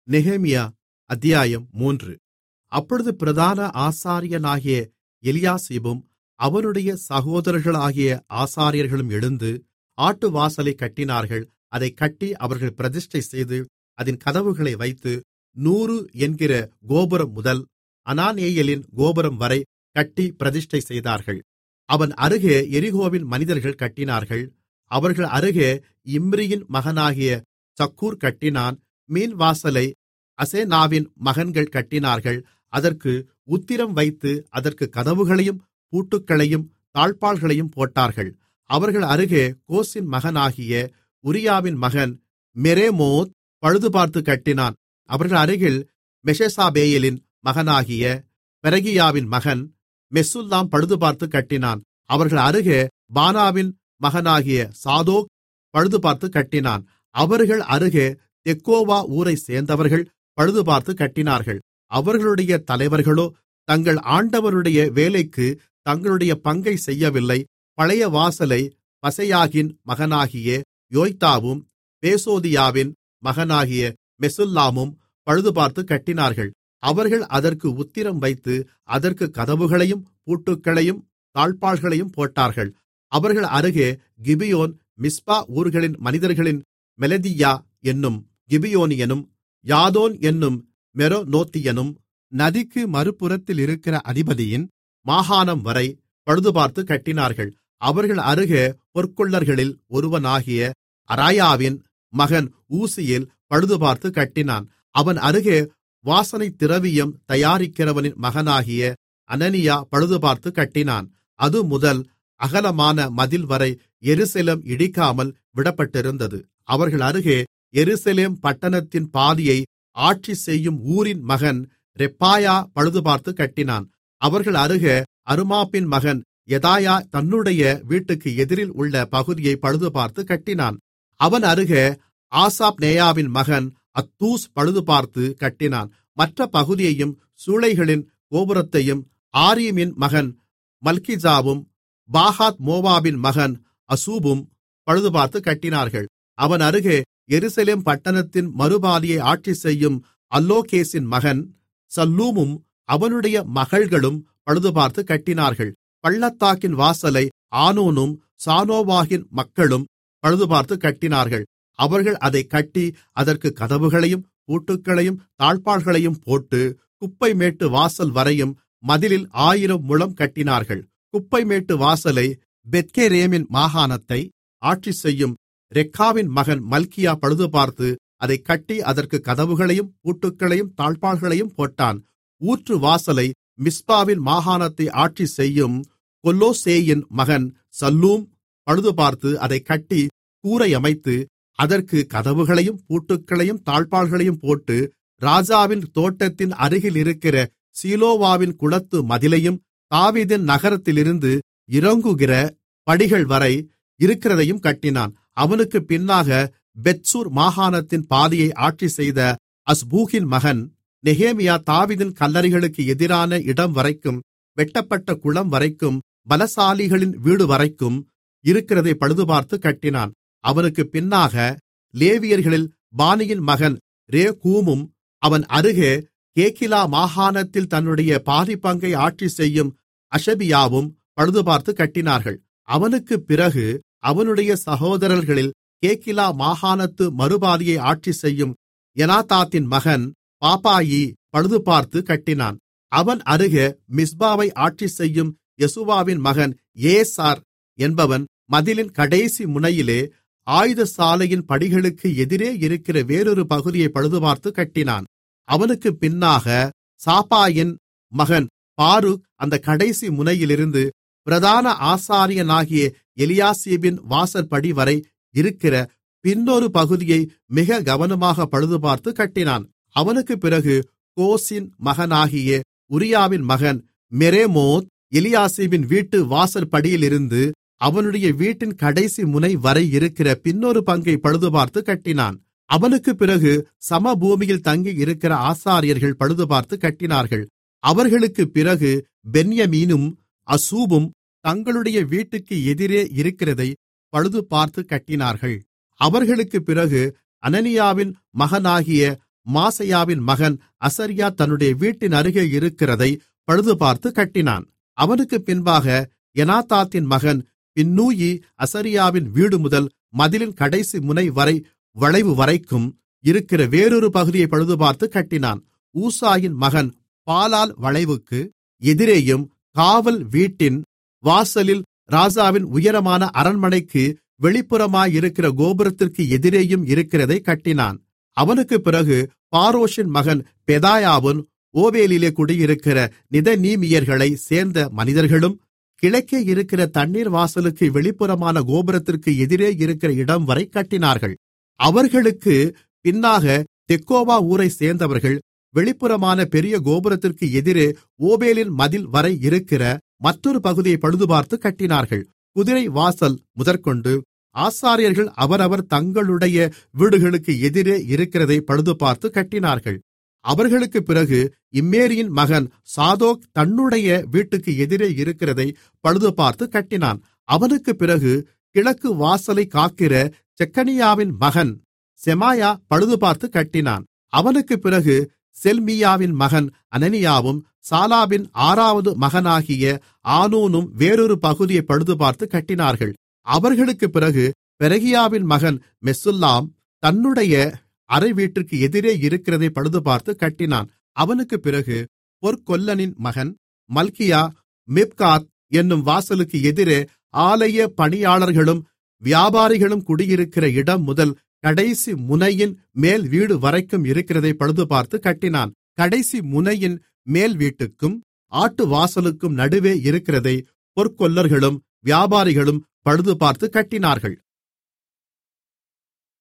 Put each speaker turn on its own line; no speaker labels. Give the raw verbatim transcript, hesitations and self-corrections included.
நெகேமியா அத்தியாயம் மூன்று. அப்பொழுது பிரதான ஆசாரியனாகிய எலியாசிபும் அவனுடைய சகோதரர்களாகிய ஆசாரியர்களும் எழுந்து ஆட்டுவாசலைக் கட்டினார்கள். அதைக் கட்டி அவர்கள் பிரதிஷ்டை செய்து அதின் கதவுகளை வைத்து நூறு என்கிற கோபுரம் முதல் அனானேயேலின் கோபுரம் வரை கட்டி பிரதிஷ்டை செய்தார்கள். அவன் அருகே எரிகோவின் மனிதர்கள் கட்டினார்கள். அவர்கள் அருகே இம்ரியின் மகனாகிய சக்கூர் கட்டினான். மீன்வாசலை அசெனாவின் மகன்கள் கட்டினார்கள். அதற்கு உத்திரம் வைத்து அதற்குக் கதவுகளையும் பூட்டுக்களையும் தாழ்ப்பாள்களையும் போட்டார்கள். அவர்கள் அருகே கோசின் மகனாகிய உரியாவின் மகன் மெரேமோத் பழுதுபார்த்து கட்டினான். அவர்கள் அருகில் மெஷெசாபேயேலின் மகனாகிய பெரகியாவின் மகன் மெசுல்லாம் பழுதுபார்த்து கட்டினான். அவர்கள் அருகே பானாவின் மகனாகிய சாதோக் பழுதுபார்த்து கட்டினான். அவர்கள் அருகே தெக்கோவா ஊரைச் சேர்ந்தவர்கள் பழுதுபார்த்து கட்டினார்கள். அவர்களுடைய தலைவர்களோ தங்கள் ஆண்டவருடைய வேலைக்கு தங்களுடைய பங்கை செய்யவில்லை. பழைய வாசலை பசெயாகின் மகனாகிய யோய்தாவும் பேசோதியாவின் மகனாகிய மெசுல்லாமும் பழுதுபார்த்து கட்டினார்கள். அவர்கள் அதற்கு உத்திரம் வைத்து அதற்குக் கதவுகளையும் பூட்டுக்களையும் தாழ்ப்பாள்களையும் போட்டார்கள். அவர்கள் அருகே கிபியோன் மிஸ்பா ஊர்களின் மனிதர்களின் மெலதியா என்னும் கிபியோனியனும் யாதோன் என்னும் மெரோனோத்தியனும் நதிக்கு மறுபுறத்தில் இருக்கிற அதிபதியின் மாகாணம் வரை பழுதுபார்த்து கட்டினார்கள். அவர்கள் அருகே பொற்கொல்லர்களில் ஒருவனாகிய அராயாவின் மகன் ஊசியேல் பழுதுபார்த்து கட்டினான். அவன் அருகே வாசனை திரவியம் தயாரிக்கிறவனின் மகனாகிய அனனியா பழுதுபார்த்து கட்டினான். அது முதல் அகலமான மதில் வரை எருசலேம் இடிக்காமல் விடப்பட்டிருந்தது. அவர்கள் அருகே எருசலேம் பட்டணத்தின் பாதியை ஆட்சி செய்யும் ஊரின் மகன் ரெப்பாயா பழுதுபார்த்து கட்டினான். அவர்கள் அருகே அருமாப்பின் மகன் யெதாயா தன்னுடைய வீட்டுக்கு எதிரில் உள்ள பகுதியை பழுதுபார்த்து கட்டினான். அவன் அருகே ஆசாப்நேயாவின் மகன் அத்தூஸ் பழுதுபார்த்து கட்டினான். மற்ற பகுதியையும் சூளைகளின் கோபுரத்தையும் ஆரீமின் மகன் மல்கிஜாவும் பாகாத் மோவாபின் மகன் அசூபும் பழுதுபார்த்து கட்டினார்கள். அவன் அருகே எருசலேம் பட்டணத்தின் மறுபாதியை ஆட்சி செய்யும் அல்லோகேசின் மகன் சல்லூமும் அவனுடைய மகள்களும் பழுதுபார்த்து கட்டினார்கள். பள்ளத்தாக்கின் வாசலை ஆனூனும் சானோவாகின் மக்களும் பழுதுபார்த்து கட்டினார்கள். அவர்கள் அதைக் கட்டி அதற்குக் கதவுகளையும் பூட்டுக்களையும் தாழ்ப்பாள்களையும் போட்டு குப்பைமேட்டு வாசல் வரையும் மதிலில் ஆயிரம் முழம் கட்டினார்கள். குப்பைமேட்டு வாசலை பெத்கேரேமின் மாகாணத்தை ஆட்சி செய்யும் ரெக்காவின் மகன் மல்கியா பழுதுபார்த்து அதைக் கட்டி அதற்குக் கதவுகளையும் பூட்டுக்களையும் தாழ்ப்பாள்களையும் போட்டான். ஊற்று வாசலை மிஸ்பாவின் மாகாணத்தை ஆட்சி செய்யும் கொல்லோசேயின் மகன் சல்லூம் பழுதுபார்த்து அதைக் கட்டி கூரையமைத்து அதற்குக் கதவுகளையும் பூட்டுக்களையும் தாழ்ப்பாள்களையும் போட்டு ராஜாவின் தோட்டத்தின் அருகில் இருக்கிற சீலோவாவின் குளத்து மதிலையும் தாவீதின் நகரத்திலிருந்து இறங்குகிற படிகள் வரை இருக்கிறதையும் கட்டினான். அவனுக்குப் பின்னாக பெத்சூர் மாகாணத்தின் பாதியை ஆட்சி செய்த அஸ்பூகின் மகன் நெகேமியா தாவீதின் கல்லறைகளுக்கு எதிரான இடம் வரைக்கும் வெட்டப்பட்ட குளம் வரைக்கும் பலசாலிகளின் வீடு வரைக்கும் இருக்கிறதை பழுதுபார்த்து கட்டினான். அவனுக்குப் பின்னாக லேவியர்களில் பானியின் மகன் ரேகூமும் அவன் அருகே கேகிலா மாகாணத்தில் தன்னுடைய பாதிப்பங்கை ஆட்சி செய்யும் அஷபியாவும் பழுதுபார்த்து கட்டினார்கள். அவனுக்குப் பிறகு அவனுடைய சகோதரர்களில் கேகிலா மாகாணத்து மறுபாதியை ஆட்சி செய்யும் எனாதாத்தின் மகன் பாப்பாயி பழுதுபார்த்து கட்டினான். அவன் அருகே மிஸ்பாவை ஆட்சி செய்யும் யெசுவாவின் மகன் ஏசார் என்பவன் மதிலின் கடைசி முனையிலே ஆயுதசாலையின் படிகளுக்கு எதிரே இருக்கிற வேறொரு பகுதியை பழுதுபார்த்து கட்டினான். அவனுக்குப் பின்னாக சாபாயின் மகன் பாருக் அந்த கடைசி முனையிலிருந்து பிரதான ஆசாரியனாகிய எலியாசிபின் வாசற்படி வரை இருக்கிற பின்னொரு பகுதியை மிக கவனமாக பழுதுபார்த்து கட்டினான். அவனுக்குப் பிறகு கோசின் மகனாகிய உரியாவின் மகன் மெரேமோத் எலியாசிபின் வீட்டு வாசற்படியிலிருந்து அவனுடைய வீட்டின் கடைசி முனை வரை இருக்கிற பின்னொரு பங்கை பழுதுபார்த்து கட்டினான். அவனுக்குப் பிறகு சமபூமியில் தங்கியிருக்கிற ஆசாரியர்கள் பழுதுபார்த்து கட்டினார்கள். அவர்களுக்குப் பிறகு பென்யமீனும் அசூபும் தங்களுடைய வீட்டுக்கு எதிரே இருக்கிறதை பழுதுபார்த்து கட்டினார்கள். அவர்களுக்குப் பிறகு அனனியாவின் மகனாகிய மாசெயாவின் மகன் அசரியா தன்னுடைய வீட்டின் அருகே இருக்கிறதை பழுதுபார்த்து கட்டினான். அவனுக்குப் பின்பாக எனாதாத்தின் மகன் பின்னூயி அசரியாவின் வீடு முதல் மதிலின் கடைசி முனை வரை வளைவு வரைக்கும் இருக்கிற வேறொரு பகுதியை பழுதுபார்த்து கட்டினான். ஊசாயின் மகன் பாலால் வளைவுக்கு எதிரேயும் காவல் வீட்டின் வாசலில் ராஜாவின் உயரமான அரண்மனைக்கு வெளிப்புறமாயிருக்கிற கோபுரத்திற்கு எதிரேயும் இருக்கிறதை கட்டினான். அவனுக்குப் பிறகு பாரோஷின் மகன் பெதாயாவும் ஓபேலிலே குடியிருக்கிற நிதனீமியர்களைச் சேர்ந்த மனிதர்களும் கிழக்கே இருக்கிற தண்ணீர் வாசலுக்கு வெளிப்புறமான கோபுரத்திற்கு எதிரே இருக்கிற இடம் வரை கட்டினார்கள். அவர்களுக்கு பின்னாக தெக்கோவா ஊரைச் சேர்ந்தவர்கள் வெளிப்புறமான பெரிய கோபுரத்திற்கு எதிரே ஓபேலின் மதில் வரை இருக்கிற மற்றொரு பகுதியை பழுதுபார்த்து கட்டினார்கள். குதிரை வாசல் முதற்கொண்டு ஆசாரியர்கள் அவரவர் தங்களுடைய வீடுகளுக்கு எதிரே இருக்கிறதை பழுதுபார்த்து கட்டினார்கள். அவர்களுக்குப் பிறகு இம்மேரியின் மகன் சாதோக் தன்னுடைய வீட்டுக்கு எதிரே இருக்கிறதை பழுதுபார்த்து கட்டினான். அவனுக்குப் பிறகு கிழக்கு வாசலை காக்கிற செக்கனியாவின் மகன் செமாயா பழுதுபார்த்து கட்டினான். அவனுக்குப் பிறகு செல்மியாவின் மகன் அனனியாவும் சாலாபின் ஆறாவது மகனாகிய ஆனூனும் வேறொரு பகுதியை பழுதுபார்த்து கட்டினார்கள். அவர்களுக்குப் பிறகு பெரகியாவின் மகன் மெசுல்லாம் தன்னுடைய அறை வீட்டிற்கு எதிரே இருக்கிறதை பழுதுபார்த்து கட்டினான். அவனுக்குப் பிறகு பொற்கொல்லனின் மகன் மல்கியா மிப்காத் என்னும் வாசலுக்கு எதிரே ஆலய பணியாளர்களும் வியாபாரிகளும் குடியிருக்கிற இடம் முதல் கடைசி முனையின் மேல் வீடு வரைக்கும் இருக்கிறதை பழுதுபார்த்து கட்டினான். கடைசி முனையின் மேல் வீட்டுக்கும் ஆட்டு வாசலுக்கும் நடுவே இருக்கிறதை பொற்கொல்லர்களும் வியாபாரிகளும் பழுதுபார்த்து கட்டினார்கள்.